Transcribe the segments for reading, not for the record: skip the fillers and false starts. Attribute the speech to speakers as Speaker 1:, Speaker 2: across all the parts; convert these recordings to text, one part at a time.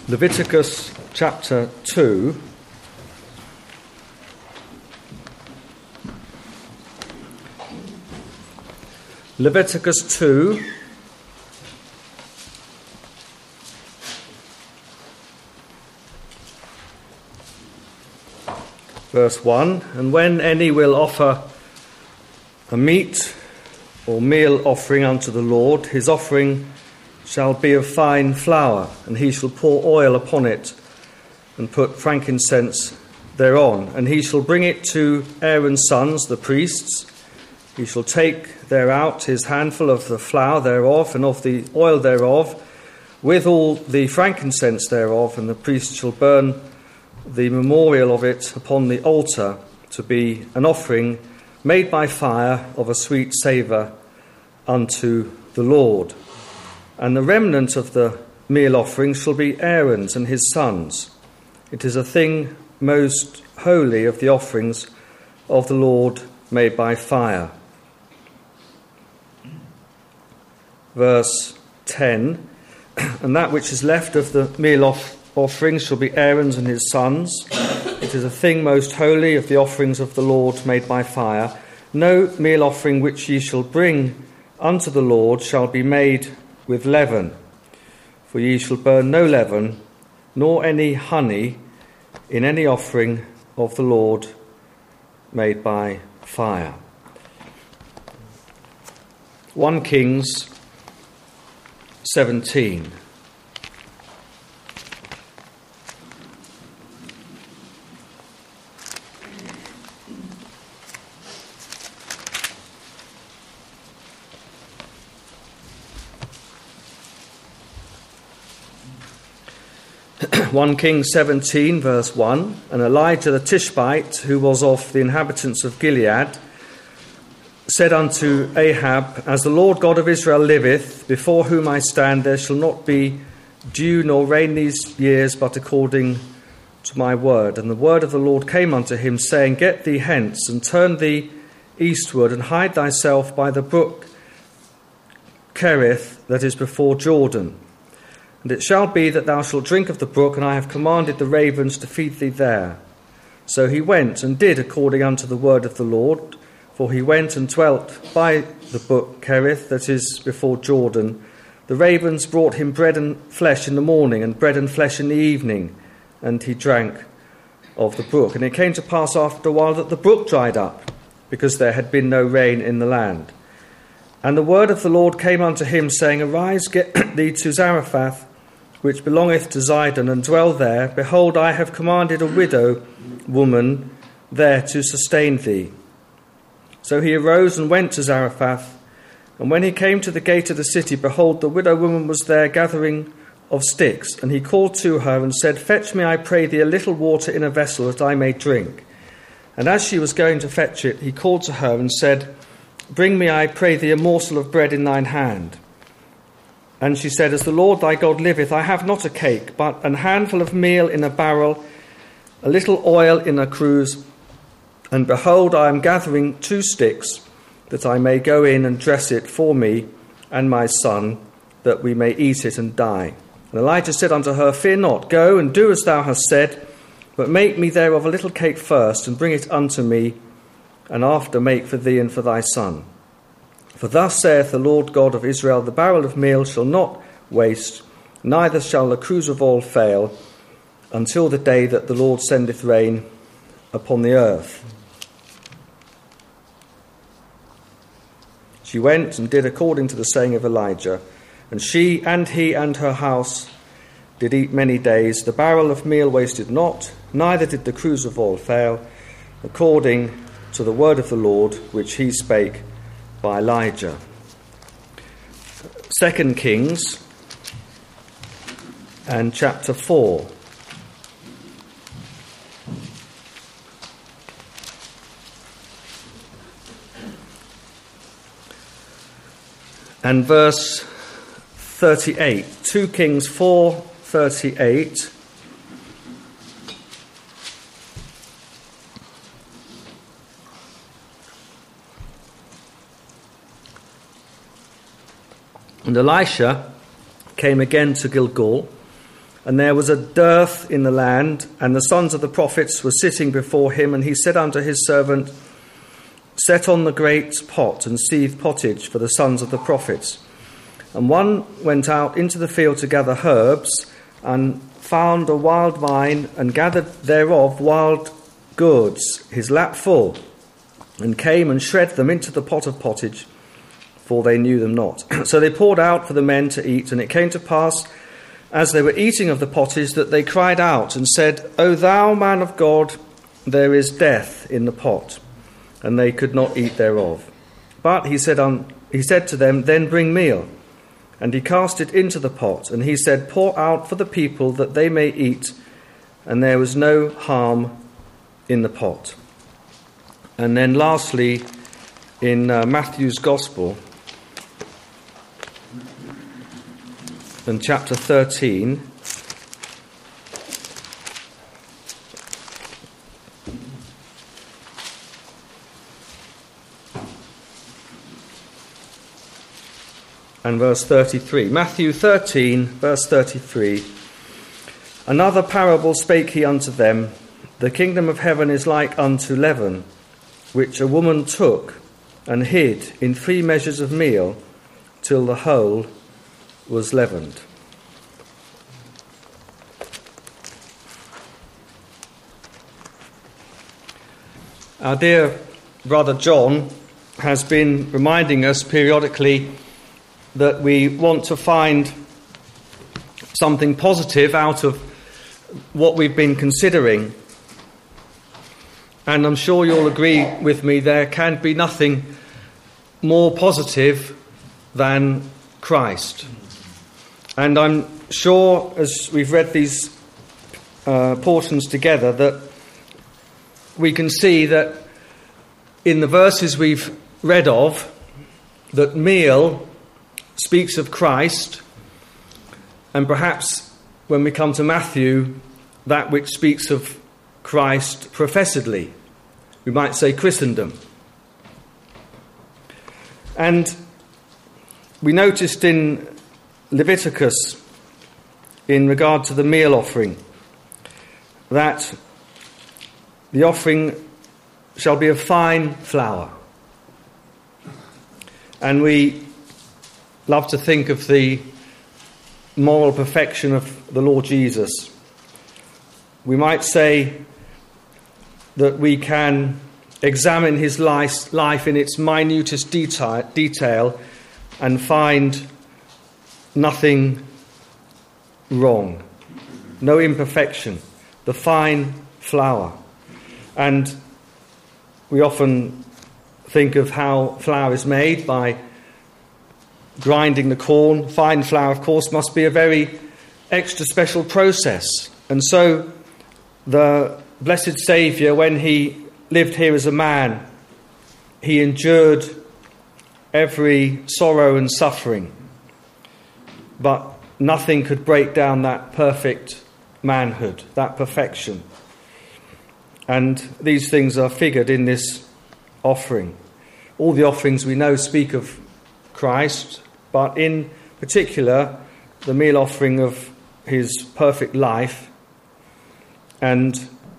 Speaker 1: Leviticus chapter 2. Leviticus 2, verse 1. And when any will offer a meat or meal offering unto the Lord, his offering shall be of fine flour, and he shall pour oil upon it, and put frankincense thereon. And he shall bring it to Aaron's sons, the priests. He shall take thereout his handful of the flour thereof, and of the oil thereof, with all the frankincense thereof, and the priest shall burn the memorial of it upon the altar, to be an offering made by fire of a sweet savour unto the Lord. And the remnant of the meal offering shall be Aaron's and his sons. It is a thing most holy of the offerings of the Lord made by fire. Verse 10, and that which is left of the meal offering shall be Aaron's and his sons. It is a thing most holy of the offerings of the Lord made by fire. No meal offering which ye shall bring unto the Lord shall be made with leaven, for ye shall burn no leaven, nor any honey in any offering of the Lord made by fire. 1 Kings 17. 1 Kings 17, verse 1. And Elijah the Tishbite, who was of the inhabitants of Gilead, said unto Ahab, As the Lord God of Israel liveth, before whom I stand, there shall not be dew nor rain these years, but according to my word. And the word of the Lord came unto him, saying, Get thee hence, and turn thee eastward, and hide thyself by the brook Cherith that is before Jordan. And it shall be that thou shalt drink of the brook, and I have commanded the ravens to feed thee there. So he went and did according unto the word of the Lord, for he went and dwelt by the brook Cherith that is before Jordan. The ravens brought him bread and flesh in the morning, and bread and flesh in the evening, and he drank of the brook. And it came to pass after a while that the brook dried up, because there had been no rain in the land. And the word of the Lord came unto him, saying, Arise, get thee to Zarephath, which belongeth to Zidon, and dwell there. Behold, I have commanded a widow woman there to sustain thee. So he arose and went to Zarephath. And when he came to the gate of the city, behold, the widow woman was there gathering of sticks. And he called to her and said, Fetch me, I pray thee, a little water in a vessel, that I may drink. And as she was going to fetch it, he called to her and said, Bring me, I pray thee, a morsel of bread in thine hand. And she said, As the Lord thy God liveth, I have not a cake, but an handful of meal in a barrel, a little oil in a cruse. And behold, I am gathering 2 sticks, that I may go in and dress it for me and my son, that we may eat it and die. And Elijah said unto her, Fear not, go and do as thou hast said, but make me thereof a little cake first, and bring it unto me, and after make for thee and for thy son. For thus saith the Lord God of Israel, The barrel of meal shall not waste, neither shall the cruse of oil fail, until the day that the Lord sendeth rain upon the earth. She went and did according to the saying of Elijah, and she and he and her house did eat many days. The barrel of meal wasted not, neither did the cruse of oil fail, according to the word of the Lord which he spake by Elijah. 2 Kings and chapter 4. And verse 38. 2 Kings 4:38. And Elisha came again to Gilgal, And there was a dearth in the land, and the sons of the prophets were sitting before him. And he said unto his servant, Set on the great pot, and seethe pottage for the sons of the prophets. And one went out into the field to gather herbs, and found a wild vine, and gathered thereof wild gourds, his lap full, and came and shred them into the pot of pottage, for they knew them not. So they poured out for the men to eat, and it came to pass, as they were eating of the pottage, that they cried out and said, O thou man of God, there is death in the pot. And they could not eat thereof. But he said to them, Then bring meal. And he cast it into the pot, and he said, Pour out for the people that they may eat. And there was no harm in the pot. And then lastly, in Matthew's Gospel, in chapter 13, and verse 33. Matthew 13, verse 33. Another parable spake he unto them, The kingdom of heaven is like unto leaven, which a woman took and hid in 3 measures of meal, till the whole was leavened. Our dear brother John has been reminding us periodically that we want to find something positive out of what we've been considering. And I'm sure you'll agree with me, there can be nothing more positive than Christ. And I'm sure, as we've read these portions together, that we can see that in the verses we've read of, that meal speaks of Christ, and perhaps when we come to Matthew, that which speaks of Christ professedly, we might say Christendom. And we noticed in Leviticus, in regard to the meal offering, that the offering shall be of fine flour. And we love to think of the moral perfection of the Lord Jesus. We might say that we can examine his life in its minutest detail and find nothing wrong, no imperfection, the fine flour. And we often think of how flour is made by grinding the corn. Fine flour, of course, must be a very extra special process. And so the blessed Saviour, when he lived here as a man, he endured every sorrow and suffering. But nothing could break down that perfect manhood, that perfection. And these things are figured in this offering. All the offerings we know speak of Christ, but in particular, the meal offering of his perfect life. And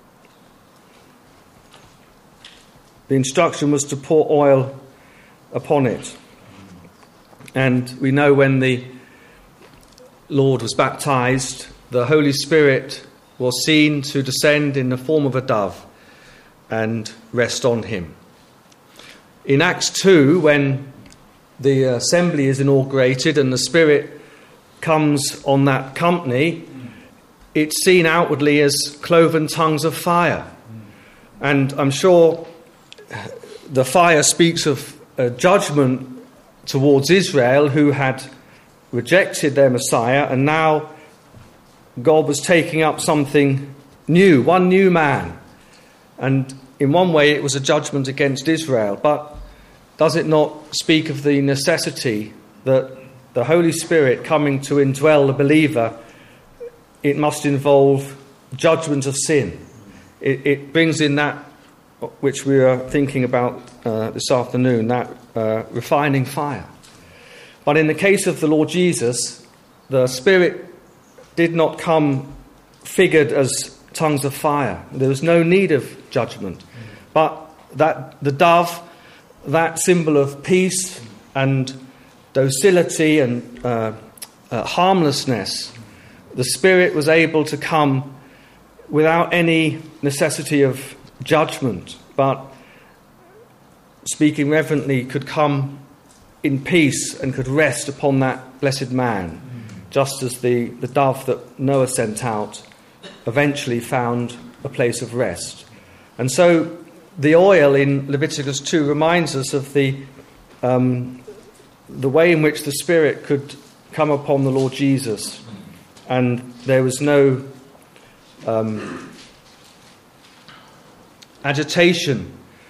Speaker 1: the instruction was to pour oil upon it. And we know when the Lord was baptized, the Holy Spirit was seen to descend in the form of a dove and rest on him. In Acts 2, when the assembly is inaugurated and the Spirit comes on that company, it's seen outwardly as cloven tongues of fire. And I'm sure the fire speaks of a judgment towards Israel, who had rejected their Messiah, and now God was taking up something new, one new man. And in one way it was a judgment against Israel, but does it not speak of the necessity that the Holy Spirit coming to indwell the believer, it must involve judgment of sin? It brings in that which we are thinking about this afternoon, that refining fire. But in the case of the Lord Jesus, the Spirit did not come figured as tongues of fire. There was no need of judgment. But that the dove, that symbol of peace and docility and harmlessness, the Spirit was able to come without any necessity of judgment, but speaking reverently could come in peace and could rest upon that blessed man, just as the dove that Noah sent out eventually found a place of rest. And so the oil in Leviticus 2 reminds us of the way in which the Spirit could come upon the Lord Jesus, and there was no agitation.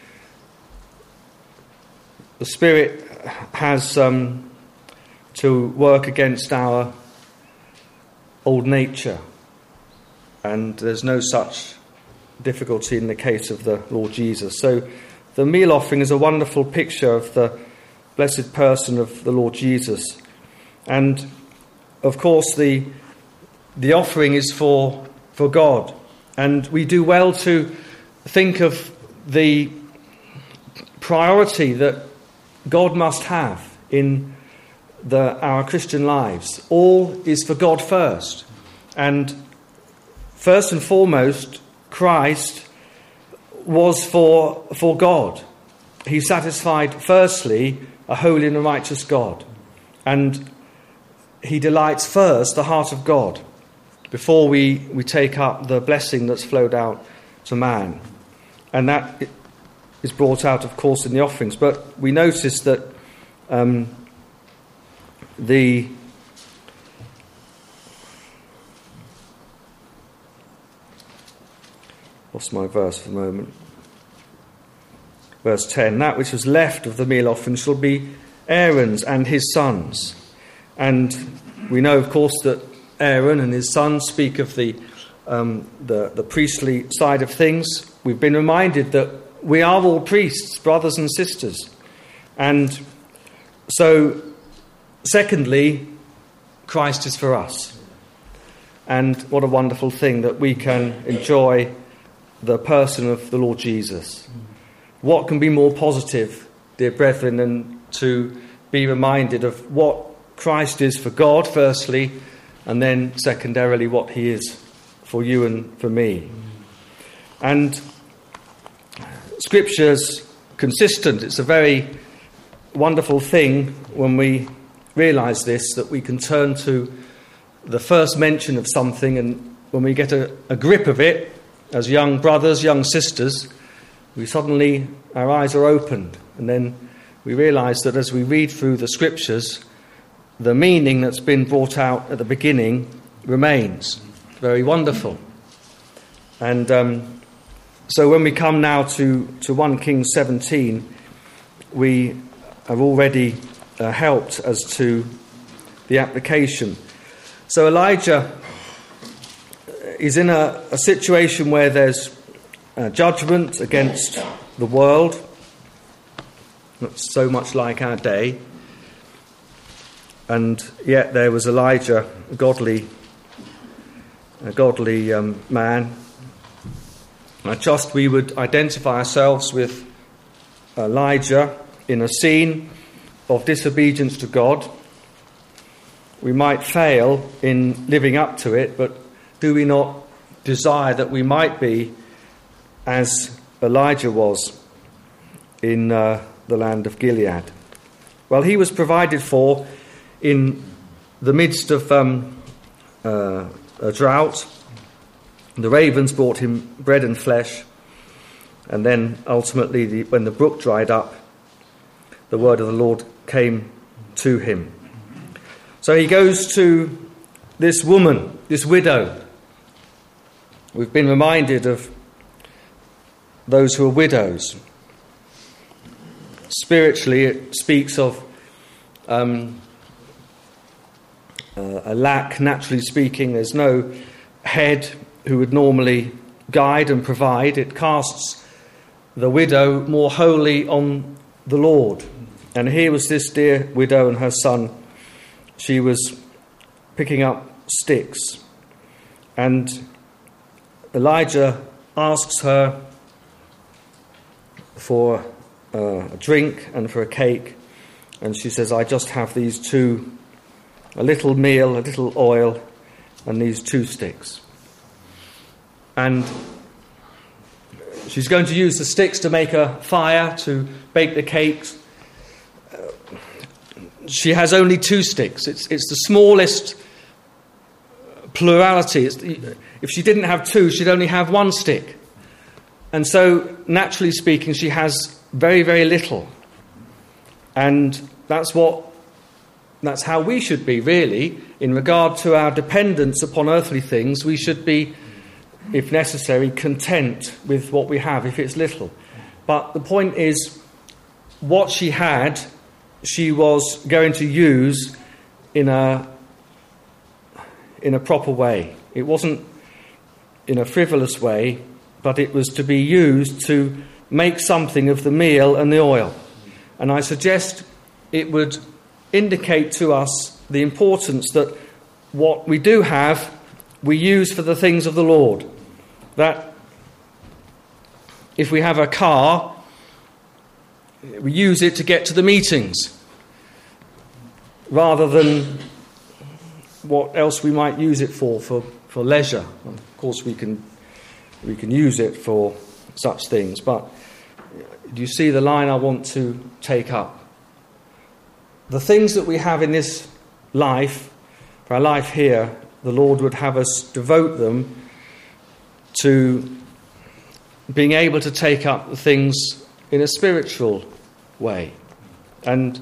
Speaker 1: The Spirit has to work against our old nature, and there's no such difficulty in the case of the Lord Jesus. So the meal offering is a wonderful picture of the blessed person of the Lord Jesus. And of course the offering is for God, and we do well to think of the priority that God must have in our Christian lives. All is for God first, and first and foremost, Christ was for God. He satisfied firstly a holy and a righteous God, and he delights first the heart of God before we take up the blessing that's flowed out to man. And that is brought out, of course, in the offerings. But we notice that lost my verse for the moment. Verse 10, that which was left of the meal offering shall be Aaron's and his sons. And we know, of course, that Aaron and his sons speak of the priestly side of things. We've been reminded that we are all priests, brothers and sisters. And so, secondly, Christ is for us. And what a wonderful thing that we can enjoy the person of the Lord Jesus. What can be more positive, dear brethren, than to be reminded of what Christ is for God, firstly, and then secondarily what he is for you and for me. And Scripture's consistent. It's a very wonderful thing when we realise this, that we can turn to the first mention of something, and when we get a grip of it, as young brothers, young sisters, our eyes are opened, and then we realise that as we read through the Scriptures, the meaning that's been brought out at the beginning remains. Very wonderful. And so when we come now to 1 Kings 17, we have already helped as to the application. So Elijah is in a situation where there's judgment against the world, not so much like our day, and yet there was Elijah, a godly man. I trust we would identify ourselves with Elijah in a scene of disobedience to God. We might fail in living up to it, but do we not desire that we might be as Elijah was in the land of Gilead? Well, he was provided for in the midst of a drought. The ravens brought him bread and flesh, and then ultimately when the brook dried up, the word of the Lord came to him. So he goes to this woman, this widow. We've been reminded of those who are widows. Spiritually, it speaks of a lack, naturally speaking. There's no head who would normally guide and provide. It casts the widow more wholly on the Lord. And here was this dear widow and her son. She was picking up sticks And Elijah asks her for a drink and for a cake. And she says, I just have these two, a little meal, a little oil, and these 2 sticks. And she's going to use the sticks to make a fire, to bake the cakes. She has only 2 sticks. It's the smallest plurality. If she didn't have 2, she'd only have 1 stick. And so, naturally speaking, she has very, very little. And that's how we should be, really. In regard to our dependence upon earthly things, we should be, if necessary, content with what we have, if it's little. But the point is, what she had, she was going to use in a proper way. It wasn't in a frivolous way, but it was to be used to make something of the meal and the oil. And I suggest it would indicate to us the importance that what we do have, we use for the things of the Lord. That if we have a car, we use it to get to the meetings, rather than what else we might use it for leisure. Of course, we can use it for such things. But do you see the line I want to take up? The things that we have in this life, for our life here, the Lord would have us devote them to being able to take up the things in a spiritual way. And,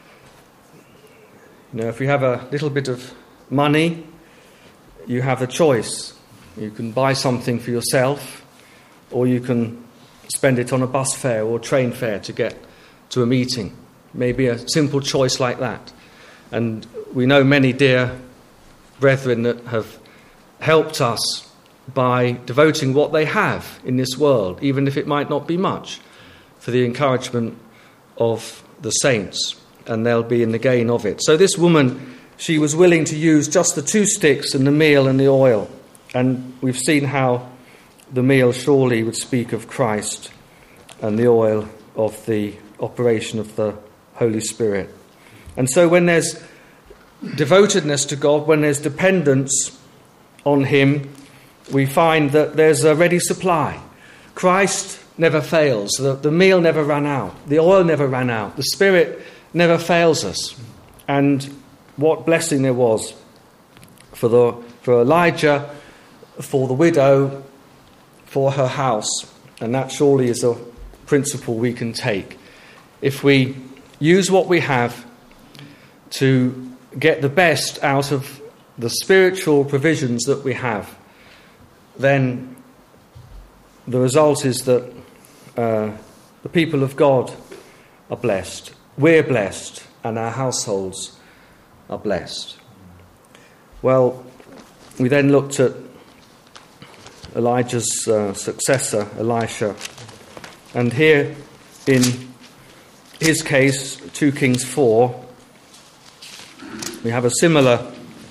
Speaker 1: if you have a little bit of money, you have a choice. You can buy something for yourself, or you can spend it on a bus fare or train fare to get to a meeting. Maybe a simple choice like that. And we know many dear brethren that have helped us by devoting what they have in this world, even if it might not be much, for the encouragement of the saints, and they'll be in the gain of it. So this woman, she was willing to use just the 2 sticks and the meal and the oil. And we've seen how the meal surely would speak of Christ, and the oil of the operation of the Holy Spirit. And so when there's devotedness to God, when there's dependence on Him, we find that there's a ready supply. Christ never fails. The meal never ran out. The oil never ran out. The Spirit never fails us. And what blessing there was for Elijah, for the widow, for her house. And that surely is a principle we can take. If we use what we have to get the best out of the spiritual provisions that we have, then the result is that the people of God are blessed. We're blessed, and our households are blessed. Well, we then looked at Elijah's successor, Elisha. And here in his case, 2 Kings 4, we have a similar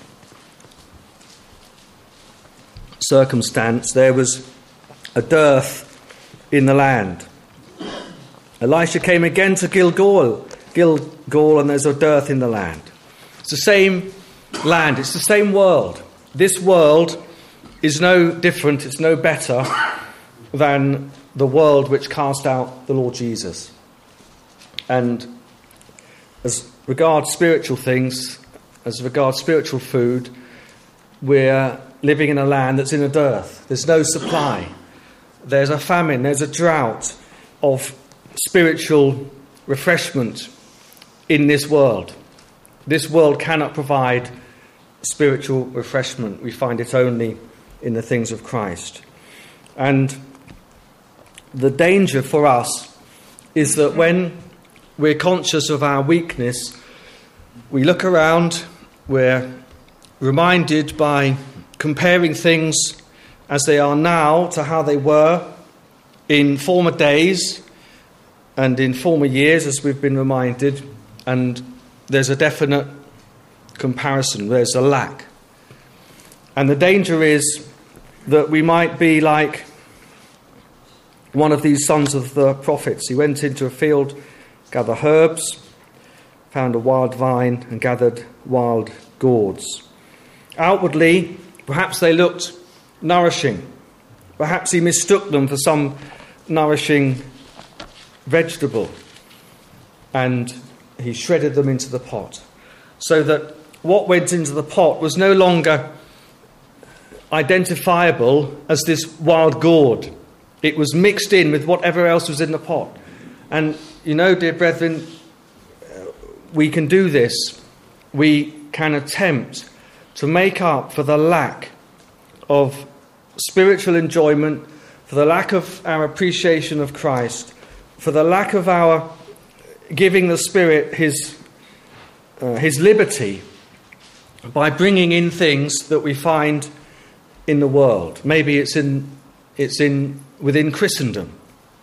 Speaker 1: circumstance. There was a dearth in the land. Elisha came again to Gilgal, and there's a dearth in the land. It's the same land, it's the same world. This world is no different, it's no better than the world which cast out the Lord Jesus. And as regards spiritual things, as regards spiritual food, we're living in a land that's in a dearth. There's no supply. There's a famine, there's a drought of spiritual refreshment in this world. This world cannot provide spiritual refreshment. We find it only in the things of Christ. And the danger for us is that when we're conscious of our weakness, we look around, we're reminded by comparing things as they are now to how they were in former days and in former years, as we've been reminded, and there's a definite comparison, there's a lack. And the danger is that we might be like one of these sons of the prophets. He went into a field, gathered herbs, found a wild vine, and gathered wild gourds. Outwardly, perhaps they looked nourishing. Perhaps he mistook them for some nourishing vegetable, and he shredded them into the pot, so that what went into the pot was no longer identifiable as this wild gourd. It was mixed in with whatever else was in the pot. And you know, dear brethren, we can do this. We can attempt to make up for the lack of spiritual enjoyment, for the lack of our appreciation of Christ, for the lack of our giving the Spirit his liberty, by bringing in things that we find in the world. Maybe it's within Christendom.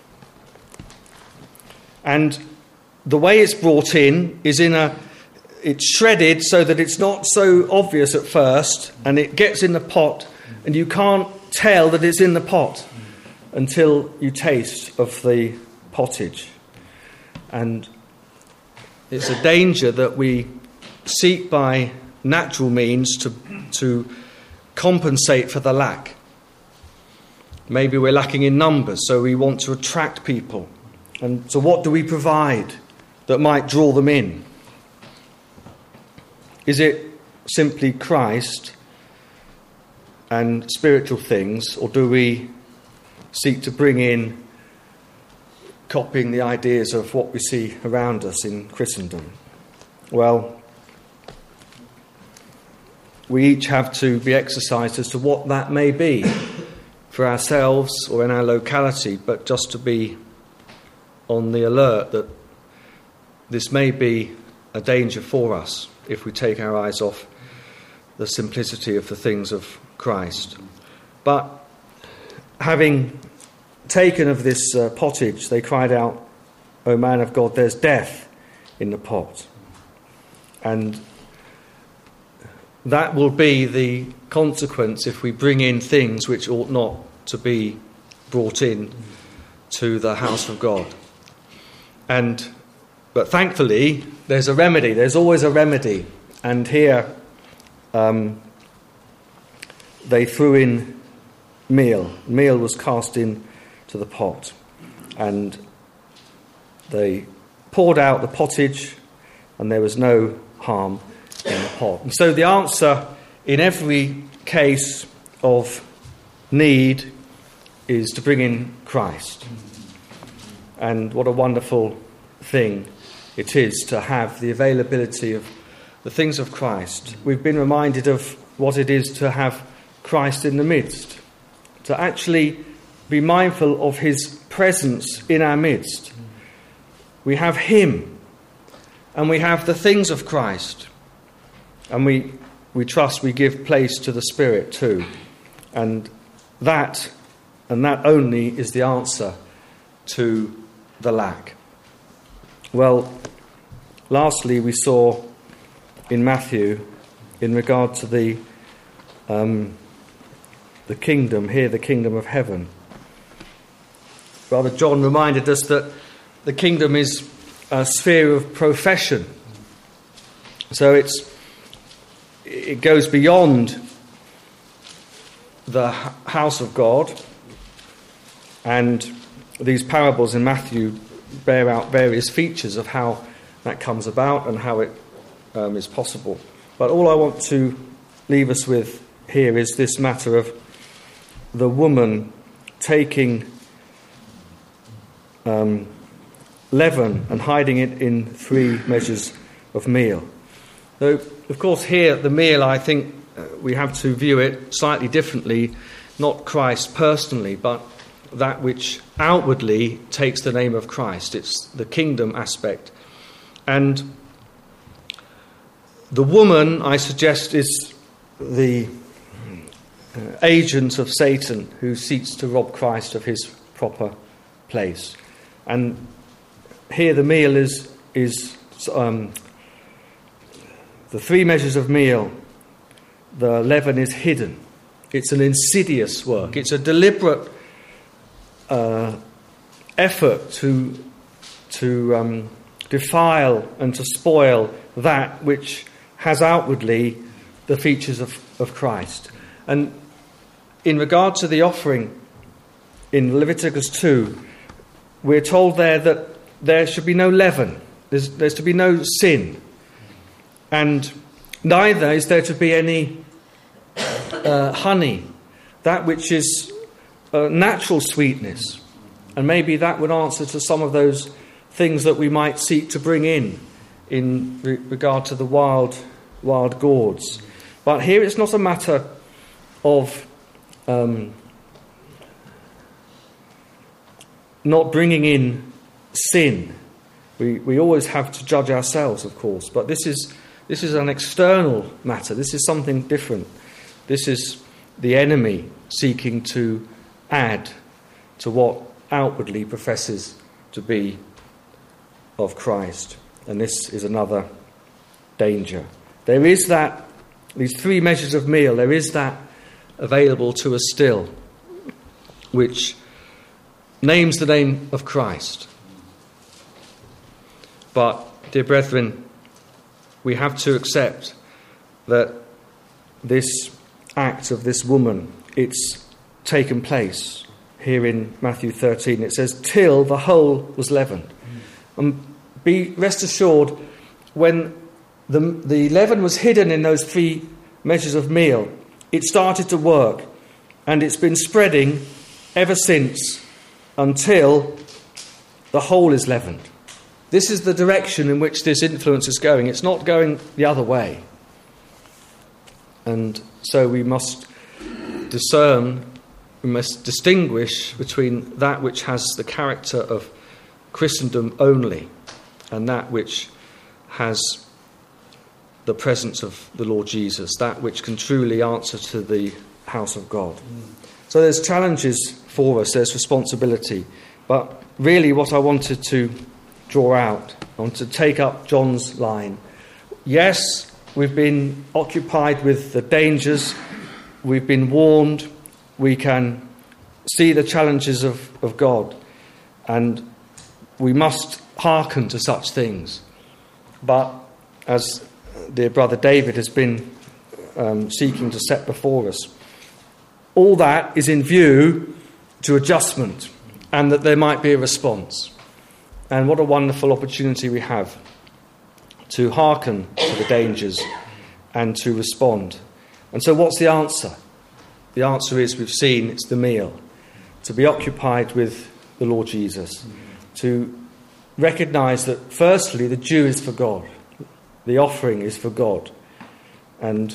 Speaker 1: And the way it's brought in is it's shredded so that it's not so obvious at first, and it gets in the pot, and you can't tell that it's in the pot until you taste of the pottage. And it's a danger that we seek by natural means to compensate for the lack. Maybe we're lacking in numbers, so we want to attract people. And so what do we provide that might draw them in? Is it simply Christ and spiritual things, or do we seek to bring in copying the ideas of what we see around us in Christendom? Well, we each have to be exercised as to what that may be for ourselves or in our locality, but just to be on the alert that this may be a danger for us if we take our eyes off the simplicity of the things of Christ. But having taken of this pottage, they cried out, "O man of God, there's death in the pot." And that will be the consequence if we bring in things which ought not to be brought in to the house of God. But thankfully, there's a remedy. There's always a remedy. And here they threw in meal. Meal was cast into the pot. And they poured out the pottage, and there was no harm in the pot. And so the answer in every case of need is to bring in Christ. And what a wonderful thing it is to have the availability of the things of Christ. We've been reminded of what it is to have Christ in the midst, to actually be mindful of his presence in our midst. We have him, and we have the things of Christ, and we trust we give place to the Spirit too. And that only is the answer to the lack. Well, lastly, we saw in Matthew, in regard to the kingdom, here the kingdom of heaven. Brother John reminded us that the kingdom is a sphere of profession. So it goes beyond the house of God, and these parables in Matthew bear out various features of how that comes about and how it is possible. But all I want to leave us with here is this matter of the woman taking leaven and hiding it in 3 measures of meal. Though, of course, here the meal, I think we have to view it slightly differently, not Christ personally, but that which outwardly takes the name of Christ. It's the kingdom aspect. And the woman, I suggest, is the agent of Satan who seeks to rob Christ of his proper place. And here the meal is the 3 measures of meal. The leaven is hidden. It's an insidious work. It's a deliberate effort to defile and to spoil that which has outwardly the features of Christ. And in regard to the offering in Leviticus 2, we're told there that there should be no leaven. There's to be no sin. And neither is there to be any honey, that which is natural sweetness. And maybe that would answer to some of those things that we might seek to bring in regard to the wild gourds. But here it's not a matter of not bringing in sin. We always have to judge ourselves, of course, but this is an external matter. This is something different. This is the enemy seeking to add to what outwardly professes to be of Christ. And this is another danger. There is these 3 measures of meal, there is that available to us still, which names the name of Christ. But, dear brethren, we have to accept that this act of this woman, it's taken place. Here in Matthew 13, it says, till the whole was leavened. And rest assured, when the leaven was hidden in those 3 measures of meal, it started to work, and it's been spreading ever since until the whole is leavened. This is the direction in which this influence is going. It's not going the other way. And so we must distinguish between that which has the character of Christendom only and that which has the presence of the Lord Jesus, that which can truly answer to the house of God. So there's challenges for us, there's responsibility. But really what I wanted to draw out, I want to take up John's line. Yes, we've been occupied with the dangers, we've been warned, we can see the challenges of God, and we must hearken to such things. But as dear brother David has been seeking to set before us, all that is in view to adjustment, and that there might be a response. And what a wonderful opportunity we have to hearken to the dangers and to respond. And so what's the answer? The answer is, we've seen, it's the meal. To be occupied with the Lord Jesus. To recognise that, firstly, the Jew is for God. The offering is for God. And,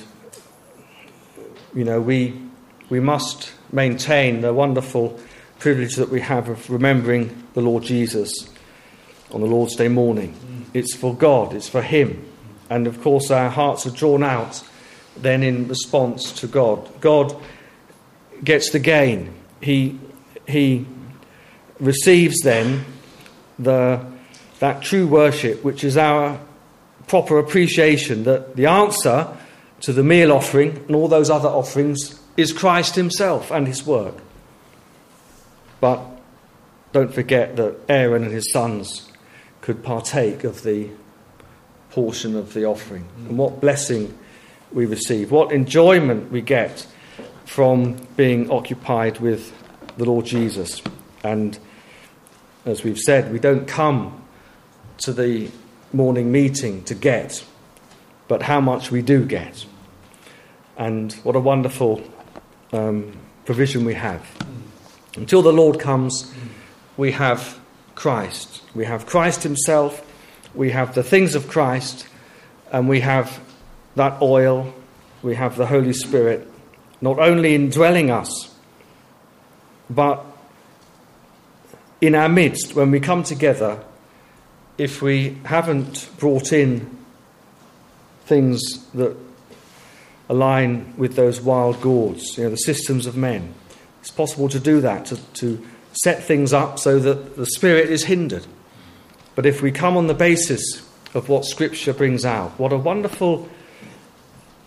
Speaker 1: we must maintain the wonderful privilege that we have of remembering the Lord Jesus on the Lord's Day morning. It's for God, it's for Him. And of course our hearts are drawn out then in response to God. God gets the gain. He receives then that true worship, which is our proper appreciation that the answer to the meal offering and all those other offerings is Christ Himself and His work. But don't forget that Aaron and his sons could partake of the portion of the offering. And what blessing we receive, what enjoyment we get from being occupied with the Lord Jesus. And as we've said, we don't come to the morning meeting to get, but how much we do get. And what a wonderful provision we have. Until the Lord comes, we have Christ. We have Christ Himself, we have the things of Christ, and we have that oil, we have the Holy Spirit, not only indwelling us, but in our midst when we come together. If we haven't brought in things that align with those wild gourds, the systems of men, it's possible to do that, to set things up so that the Spirit is hindered. But if we come on the basis of what Scripture brings out, what a wonderful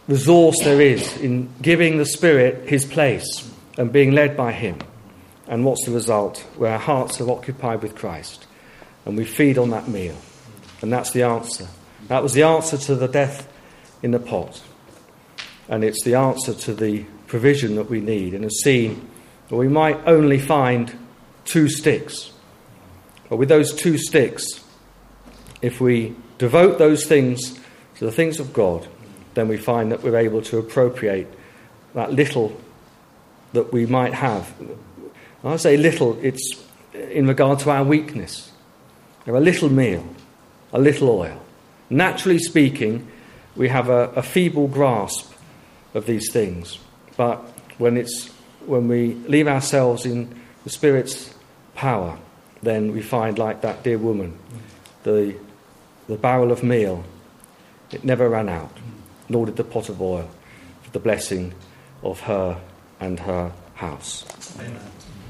Speaker 1: resource there is in giving the Spirit his place and being led by him. And what's the result? Where our hearts are occupied with Christ and we feed on that meal. And that's the answer. That was the answer to the death in the pot. And it's the answer to the provision that we need in a scene where we might only find 2 sticks. But with those 2 sticks, if we devote those things to the things of God, then we find that we're able to appropriate that little that we might have. When I say little, it's in regard to our weakness. A little meal, a little oil. Naturally speaking, we have a feeble grasp of these things. But when we leave ourselves in the Spirit's power, then we find, like that dear woman, the barrel of meal, it never ran out, nor did the pot of oil, for the blessing of her and her house.
Speaker 2: Amen.